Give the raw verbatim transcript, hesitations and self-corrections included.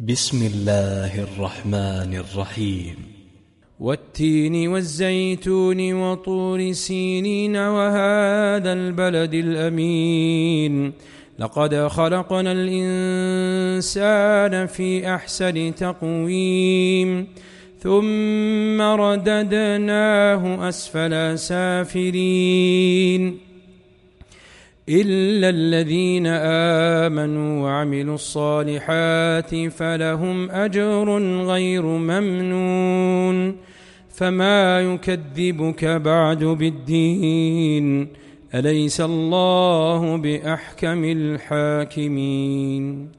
بسم الله الرحمن الرحيم. والتين والزيتون وطور سينين وهذا البلد الأمين لقد خلقنا الإنسان في أحسن تقويم ثم رددناه أسفل سافلين إلا الذين آمنوا وعملوا الصالحات فلهم أجر غير ممنون فما يكذبك بعد بالدين أليس الله بأحكم الحاكمين.